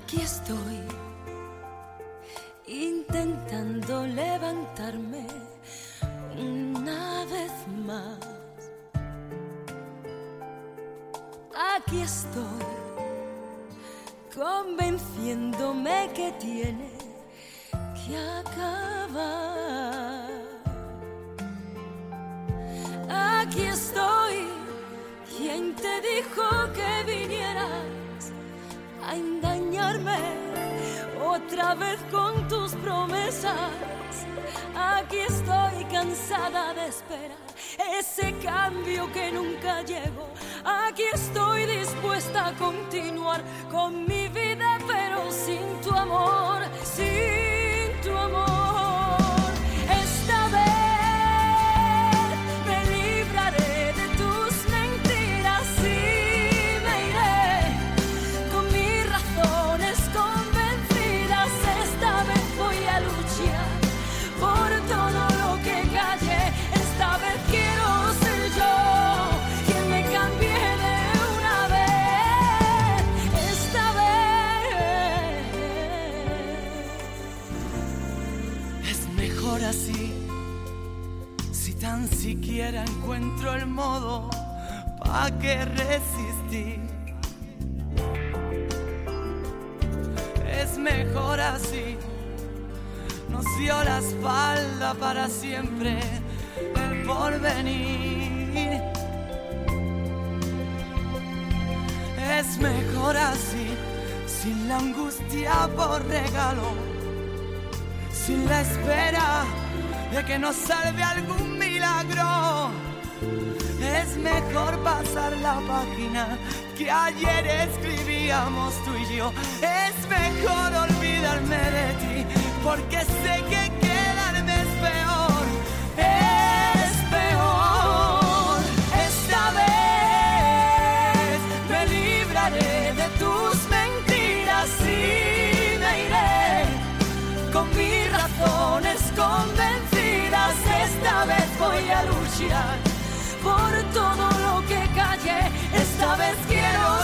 Aquí estoy, intentando levantarme una vez más. Aquí estoy, convenciéndome que tiene que acabar. Aquí estoy, quien te dijo que vinieras a engañarme otra vez con tus promesas. Aquí estoy cansada de esperar ese cambio que nunca llegó. Aquí estoy dispuesta a continuar con mi vida, pero sin tu amor, sin tu amor. Esta vez me libraré de tus mentiras y me iré con mis razones convencidas. Esta vez voy a luchar por todo lo que callé. Esta vez quiero ser yo quien me cambie de una vez. Esta vez es mejor así. Si tan siquiera encuentro el modo, ¿pa' qué resistir? Es mejor así. Nos dio la espalda para siempre el porvenir. Es mejor así, sin la angustia por regalo, sin la espera de que nos salve algún milagro. Es mejor pasar la página que ayer escribíamos tú y yo. Es mejor olvidarme de ti, porque sé que quedarme es peor. Es peor. Esta vez me libraré de tus mentiras y me iré con mis razones convencidas. Esta vez voy a luchar por todo lo que callé. Esta vez quiero